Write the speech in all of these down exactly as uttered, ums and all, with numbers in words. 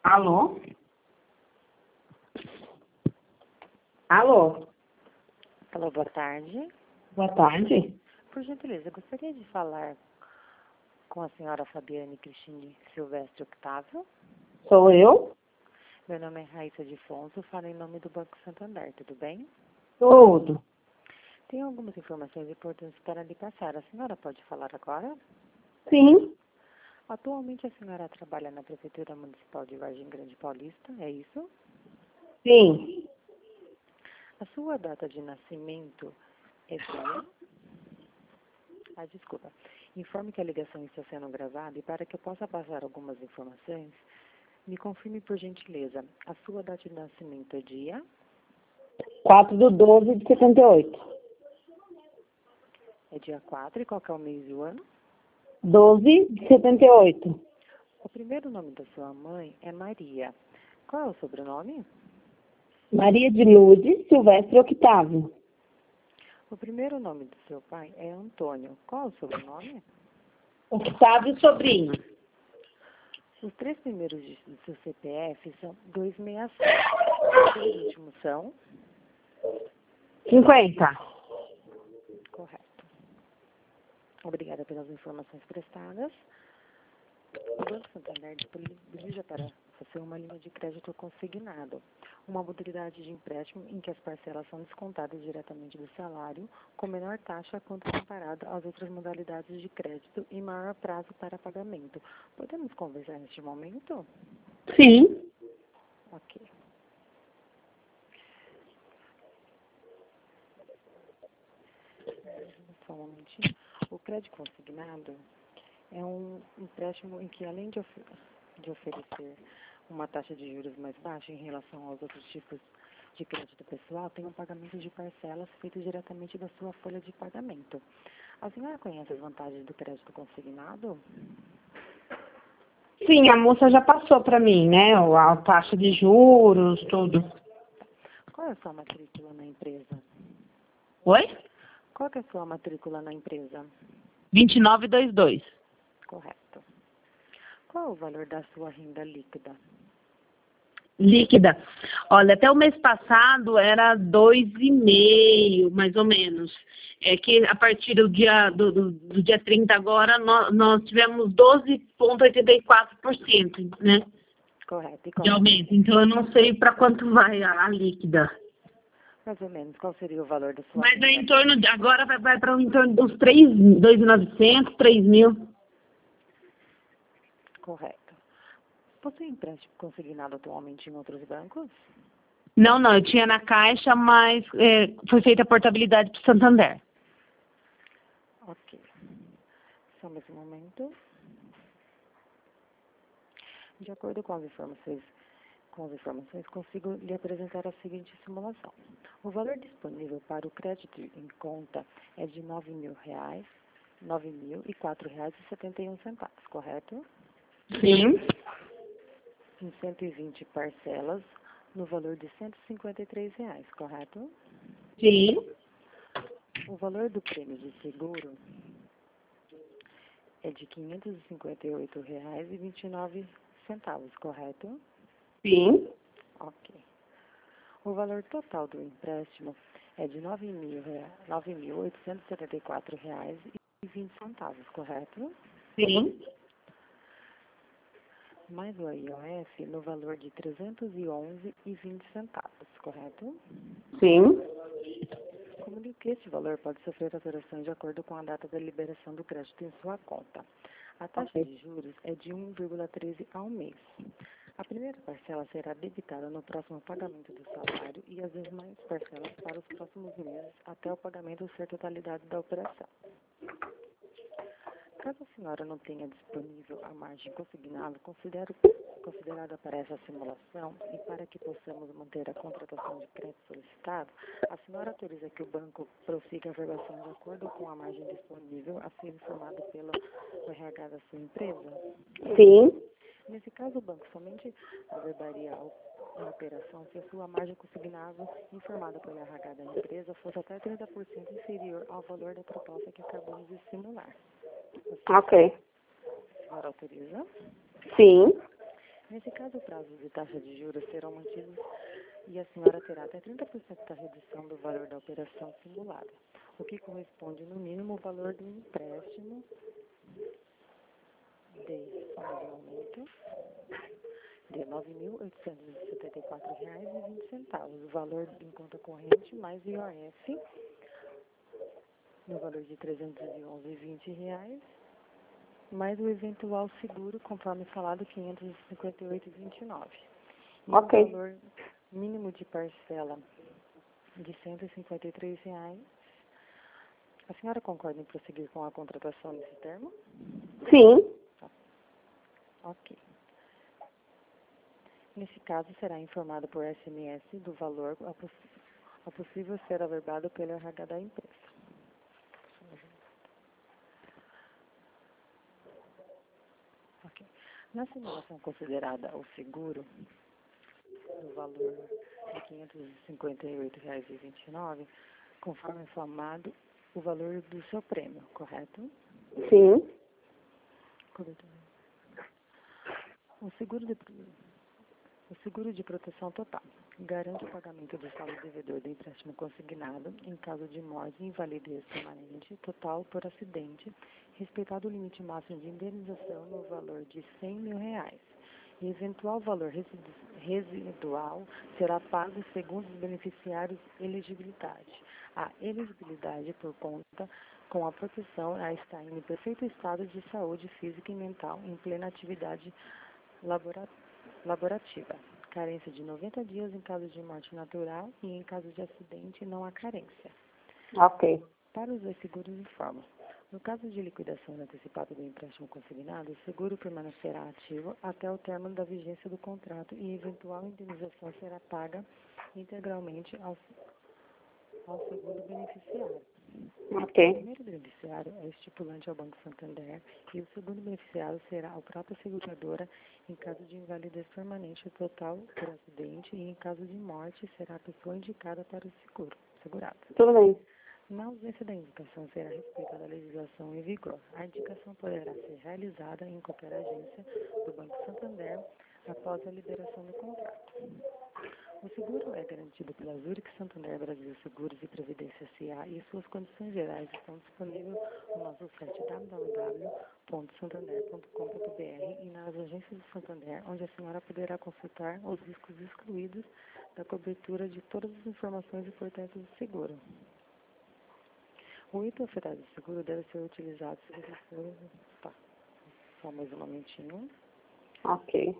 Alô? Alô? Alô, boa tarde. Boa tarde. Por gentileza, gostaria de falar com a senhora Fabiane Cristine Silvestre Octávio. Sou eu? Meu nome é Raíssa de Fonso, falo em nome do Banco Santander, tudo bem? Tudo. Tenho algumas informações importantes para lhe passar. A senhora pode falar agora? Sim. Atualmente a senhora trabalha na Prefeitura Municipal de Vargem Grande Paulista, é isso? Sim. A sua data de nascimento é dia... Ah, desculpa. Informe que a ligação está sendo gravada e para que eu possa passar algumas informações, me confirme por gentileza. A sua data de nascimento é dia... quatro de doze de setenta e oito. É dia quatro e qual que é o mês e o ano? doze de setenta e oito. O primeiro nome da sua mãe é Maria. Qual é o sobrenome? Maria de Lourdes Silvestre Octávio. O primeiro nome do seu pai é Antônio. Qual é o sobrenome? Octávio Sobrinho. Os três primeiros dígitos do seu C P F são duzentos e sessenta e sete. Os últimos são? cinquenta. Correto. Obrigada pelas informações prestadas. O Banco Santander disponibiliza para você uma linha de crédito consignado, uma modalidade de empréstimo em que as parcelas são descontadas diretamente do salário, com menor taxa quando comparado às outras modalidades de crédito e maior prazo para pagamento. Podemos conversar neste momento? Sim. Ok. Só um momentinho. O crédito consignado é um empréstimo em que, além de, of de oferecer uma taxa de juros mais baixa em relação aos outros tipos de crédito pessoal, tem um pagamento de parcelas feito diretamente da sua folha de pagamento. A senhora conhece as vantagens do crédito consignado? Sim, a moça já passou para mim, né? A taxa de juros, tudo. Qual é a sua matrícula na empresa? Oi? Qual que é a sua matrícula na empresa? vinte e nove vinte e dois. Correto. Qual é o valor da sua renda líquida? Líquida. Olha, até o mês passado era dois e meio, mais ou menos. É que a partir do dia, do, do, do dia trinta agora, nós, nós tivemos doze vírgula oitenta e quatro por cento, né? Correto. E De qual? aumento. Então, eu não sei para quanto vai a, a líquida. Mais ou menos. Qual seria o valor da sua Mas renda? é em torno de, agora vai, vai para em torno dos três, dois mil e novecentos, três mil. Correto. Possui empréstimo consignado atualmente em outros bancos? Não, não, eu tinha na Caixa, mas é, foi feita a portabilidade para o Santander. Ok. Só mais um momento. De acordo com as informações, com as informações, consigo lhe apresentar a seguinte simulação. O valor disponível para o crédito em conta é de nove mil reais, nove mil e quatro reais e setenta e um centavos, correto? Sim. Em cento e vinte parcelas, no valor de cento e cinquenta e três reais, correto? Sim. O valor do prêmio de seguro é de quinhentos e cinquenta e oito reais e vinte e nove centavos, correto? Sim. Ok. O valor total do empréstimo é de nove mil oitocentos e setenta e quatro reais e vinte centavos, correto? Sim. Mais o I O F no valor de trezentos e onze reais e vinte centavos, correto? Sim. Comunique que este valor pode sofrer alteração de acordo com a data da liberação do crédito em sua conta. A taxa Ok. de juros é de um vírgula treze ao mês. A primeira parcela será debitada no próximo pagamento do salário e as demais parcelas para os próximos meses até o pagamento ser totalidade da operação. Caso a senhora não tenha disponível a margem consignada, considero, considerada para essa simulação e para que possamos manter a contratação de crédito solicitado, a senhora autoriza que o banco prossiga a verbação de acordo com a margem disponível a ser informada pelo R H da sua empresa? Sim. Nesse caso, o banco somente averbaria a operação se a sua margem consignável informada pelo R H da empresa fosse até trinta por cento inferior ao valor da proposta que acabamos de simular. Ok. A senhora autoriza? Sim. Nesse caso, o prazo de taxa de juros serão mantidos e a senhora terá até trinta por cento da redução do valor da operação simulada, o que corresponde no mínimo ao valor do empréstimo de, só de aumento, de nove mil oitocentos e setenta e quatro reais e vinte centavos, o valor em conta corrente mais I O F, no valor de trezentos e onze reais e vinte reais, mais o eventual seguro, conforme falado, quinhentos e cinquenta e oito reais e vinte e nove centavos. E Ok. o valor mínimo de parcela de cento e cinquenta e três reais. A senhora concorda em prosseguir com a contratação nesse termo? Sim. Tá. Ok. Nesse caso, será informado por S M S do valor a, poss a possível ser averbado pelo R H da empresa. Ok. Na simulação considerada o seguro, do valor de quinhentos e cinquenta e oito reais e vinte e nove centavos, conforme informado, o valor do seu prêmio, correto? Sim. Correto. O seguro de, o seguro de proteção total garante o pagamento do saldo devedor do empréstimo consignado em caso de morte e invalidez permanente total por acidente, respeitado o limite máximo de indenização no valor de cem mil reais. E eventual valor residual será pago segundo os beneficiários elegibilidade. A elegibilidade por conta com a proteção a estar em perfeito estado de saúde física e mental em plena atividade labora, laborativa. Carência de noventa dias em caso de morte natural e em caso de acidente não há carência. Ok. Para os dois seguros informa. No caso de liquidação antecipada do empréstimo consignado, o seguro permanecerá ativo até o término da vigência do contrato e eventual indenização será paga integralmente ao, ao segundo beneficiário. Ok. O primeiro beneficiário é estipulante ao Banco Santander e o segundo beneficiário será a própria seguradora em caso de invalidez permanente total por acidente e em caso de morte será a pessoa indicada para o seguro, segurado. Tudo bem. Na ausência da indicação, será respeitada a legislação em vigor. A indicação poderá ser realizada em qualquer agência do Banco Santander após a liberação do contrato. O seguro é garantido pela Zurich Santander Brasil Seguros e Previdência S A e suas condições gerais estão disponíveis no nosso site w w w ponto santander ponto com ponto b r e nas agências do Santander, onde a senhora poderá consultar os riscos excluídos da cobertura de todas as informações importantes do seguro. O item afetado do seguro deve ser utilizado se ele for... Tá, só mais um momentinho. Ok.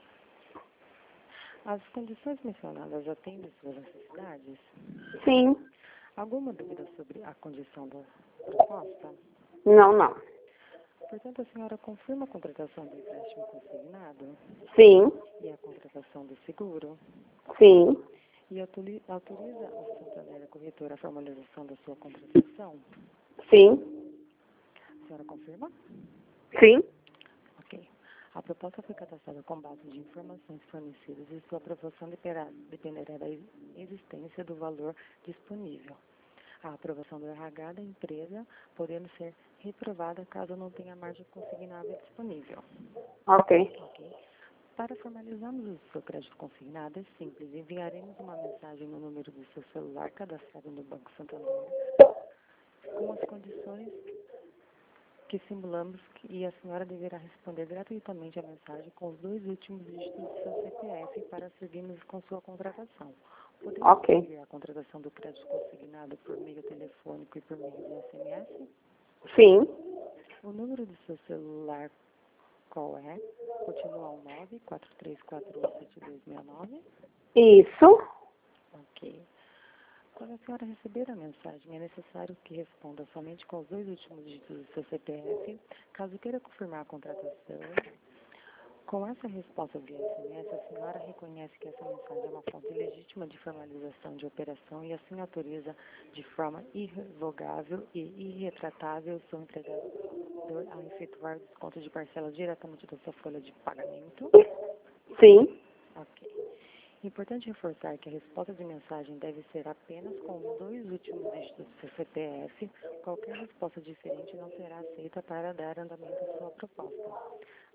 As condições mencionadas atendem suas necessidades? Sim. Alguma dúvida sobre a condição da proposta? Não, não. Portanto, a senhora confirma a contratação do empréstimo consignado Sim. e a contratação do seguro Sim. e autori- autoriza o Santander a corretora a formalização da sua contratação? Sim. A senhora confirma? Sim. Ok. A proposta foi cadastrada com base de informações fornecidas e sua aprovação dependerá, dependerá da existência do valor disponível. A aprovação do R H da empresa podendo ser reprovada caso não tenha margem consignável disponível. Ok. Ok. Para formalizarmos o seu crédito consignado, é simples. Enviaremos uma mensagem no número do seu celular cadastrado no Banco Santander com as condições que simulamos e a senhora deverá responder gratuitamente a mensagem com os dois últimos dígitos do seu C P F para seguirmos com sua contratação. Podemos Ok. fazer a contratação do crédito consignado por meio telefônico e por meio de S M S? Sim. O número do seu celular qual é? Continua o nove quatro três quatro um sete dois seis nove? Isso. Ok. Quando a senhora receber a mensagem, é necessário que responda somente com os dois últimos dígitos do seu C P F. Caso queira confirmar a contratação, com essa resposta via S M S, a senhora reconhece que essa mensagem é uma fonte legítima de formalização de operação e assim autoriza de forma irrevogável e irretratável o seu empregador a efetuar desconto de parcela diretamente da sua folha de pagamento. Sim. Ok. Importante reforçar que a resposta de mensagem deve ser apenas com os dois últimos dígitos do seu C P F. Qualquer resposta diferente não será aceita para dar andamento à sua proposta.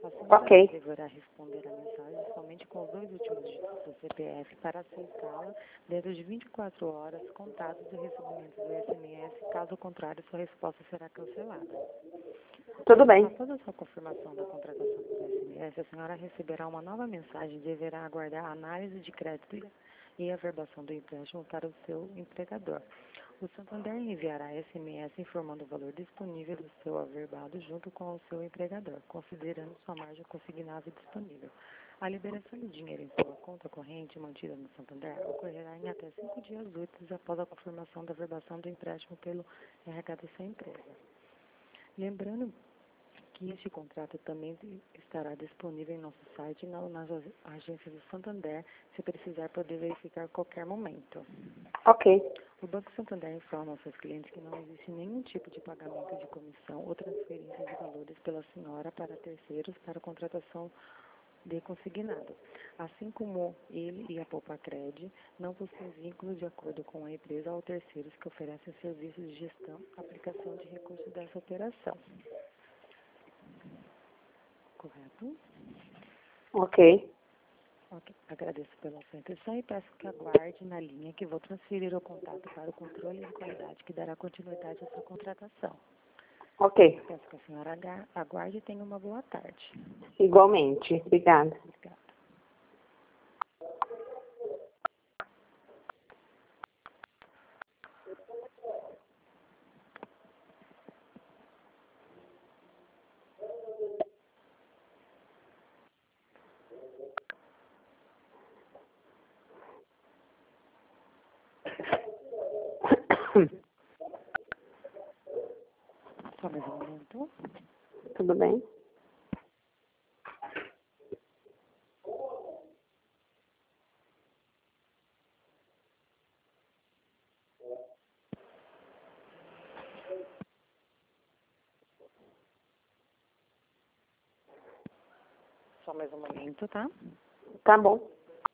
A senhora Ok. deverá responder a mensagem somente com os dois últimos dígitos do C P F para aceitá-la dentro de vinte e quatro horas contados do recebimento do S M S. Caso contrário, sua resposta será cancelada. Tudo bem. Após a sua confirmação da contratação do S M S, a senhora receberá uma nova mensagem e deverá aguardar a análise de crédito e a averbação do empréstimo para o seu empregador. O Santander enviará S M S informando o valor disponível do seu averbado junto com o seu empregador, considerando sua margem consignável disponível. A liberação do dinheiro em sua conta corrente mantida no Santander ocorrerá em até cinco dias úteis após a confirmação da averbação do empréstimo pelo R H da sua empresa. Lembrando que este contrato também estará disponível em nosso site e nas agências do Santander, se precisar poder verificar a qualquer momento. Ok. O Banco Santander informa aos seus clientes que não existe nenhum tipo de pagamento de comissão ou transferência de valores pela senhora para terceiros para a contratação de consignado. Assim como ele e a Poupacred não possuem vínculo de acordo com a empresa ou terceiros que oferecem serviços de gestão, aplicação de recursos dessa operação. Correto? Ok. Ok. Agradeço pela sua atenção e peço que aguarde na linha que vou transferir o contato para o controle de qualidade que dará continuidade à sua contratação. Ok. Peço que a senhora aga- aguarde e tenha uma boa tarde. Igualmente. Obrigada. Obrigada. Só mais um momento. Tudo bem? Só mais um momento, tá? Tá bom.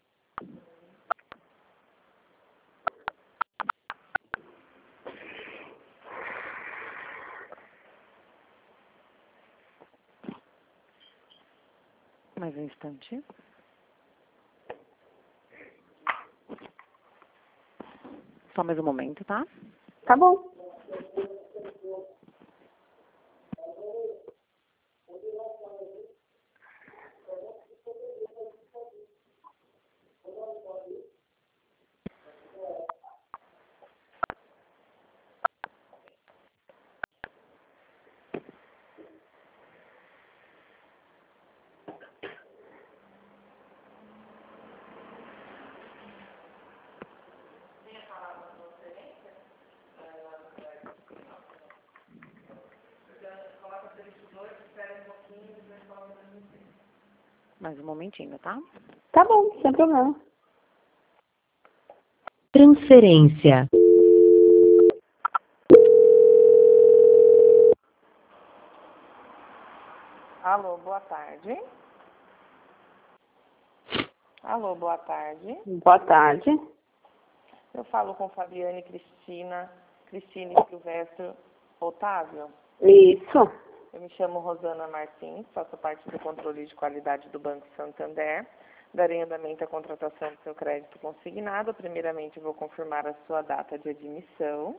Mais um instante. Só mais um momento, tá? Tá bom. Mais um momentinho, tá? Tá bom, sem problema. Transferência. Alô, boa tarde. Alô, boa tarde. Boa tarde. Eu falo com Fabiane Cristina, Cristine Silvestre Otávio. Isso. Eu me chamo Rosana Martins, faço parte do controle de qualidade do Banco Santander. Darei andamento à contratação do seu crédito consignado. Primeiramente, vou confirmar a sua data de admissão,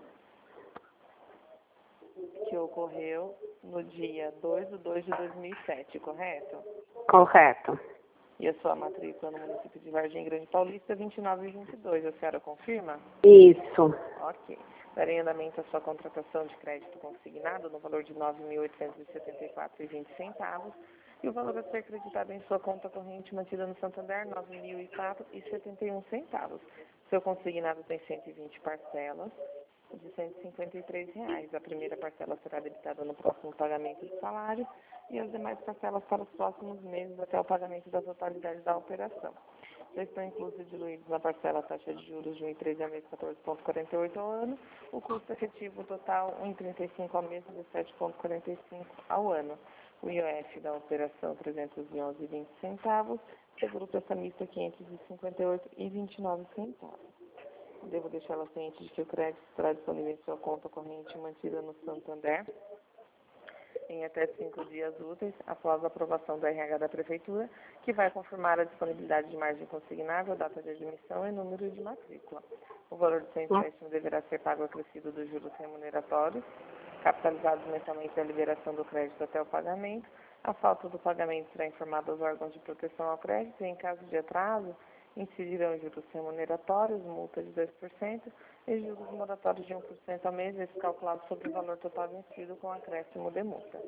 que ocorreu no dia dois de dois de dois mil e sete, correto? Correto. E a sua matrícula no município de Vargem Grande Paulista, vinte e nove e vinte e dois. A senhora confirma? Isso. Ok. Darei andamento à sua contratação de crédito consignado no valor de nove mil oitocentos e setenta e quatro reais e vinte centavos e o valor a ser acreditado em sua conta corrente mantida no Santander, nove mil e quatro reais e setenta e um centavos. Seu consignado tem cento e vinte parcelas de cento e cinquenta e três reais. A primeira parcela será debitada no próximo pagamento do salário e as demais parcelas para os próximos meses até o pagamento da totalidade da operação. Já estão inclusos e diluídos na parcela taxa de juros de um vírgula treze ao mês, quatorze vírgula quarenta e oito ao ano, o custo efetivo total um vírgula trinta e cinco ao mês, dezessete vírgula quarenta e cinco ao ano. O I O F da operação trezentos e onze reais e vinte centavos, seguro prestamista quinhentos e cinquenta e oito reais e vinte e nove centavos. Devo deixá-la ciente de que o crédito estará disponível em sua conta corrente mantida no Santander em até cinco dias úteis após a aprovação do R H da Prefeitura, que vai confirmar a disponibilidade de margem consignável, data de admissão e número de matrícula. O valor do seu empréstimo deverá ser pago acrescido dos juros remuneratórios, capitalizados mensalmente à liberação do crédito até o pagamento. A falta do pagamento será informada aos órgãos de proteção ao crédito e, em caso de atraso, incidirão juros remuneratórios, multa de dois por cento e juros moratórios de um por cento ao mês, esse calculado sobre o valor total vencido com acréscimo de multa.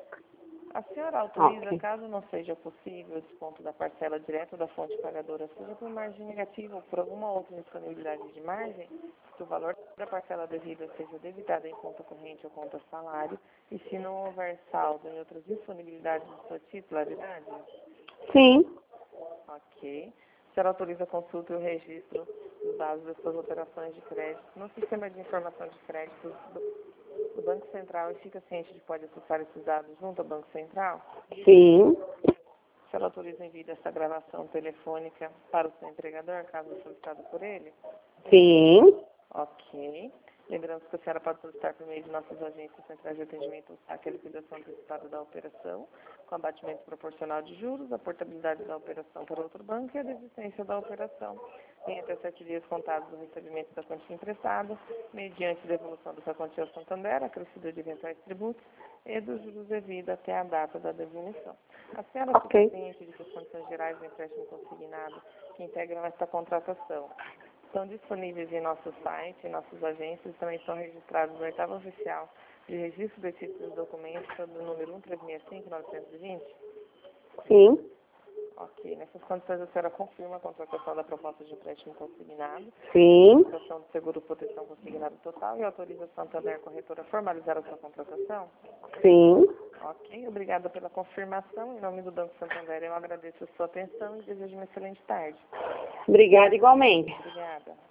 A senhora autoriza, Ok. caso não seja possível o desconto da parcela direta da fonte pagadora, seja por margem negativa ou por alguma outra disponibilidade de margem, que o valor da parcela devida seja debitado em conta corrente ou conta salário, e se não houver saldo em outras disponibilidades de sua titularidade? Sim. Ok. A senhora autoriza a consulta e o registro dos dados das suas operações de crédito no sistema de informação de crédito do do Banco Central e fica ciente de que pode acessar esses dados junto ao Banco Central? Sim. A senhora autoriza o envio dessa gravação telefônica para o seu empregador, caso solicitado por ele? Sim. Ok. Lembrando que a senhora pode solicitar por meio de nossas agências centrais de atendimento o saque e a liquidação antecipada da operação, com abatimento proporcional de juros, a portabilidade da operação para outro banco e a desistência da operação, em até sete dias contados do recebimento da quantia emprestada, mediante devolução dessa quantia ao Santander, acrescida de eventuais tributos e dos juros devidos até a data da devolução. A senhora Ok. fica ciente de que as condições gerais do empréstimo consignado que integram esta contratação estão disponíveis em nosso site, em nossas agências, também estão registrados no oitavo oficial de registro de títulos e documentos, sob o número um três seis cinco nove dois zero? Sim. Ok. Nessas condições, a senhora confirma a contratação da proposta de empréstimo consignado, Sim. contratação do seguro proteção consignado total e autoriza a Santander Corretora a formalizar a sua contratação? Sim. Ok. Obrigada pela confirmação. Em nome do Banco Santander, eu agradeço a sua atenção e desejo uma excelente tarde. Obrigada igualmente. Obrigada.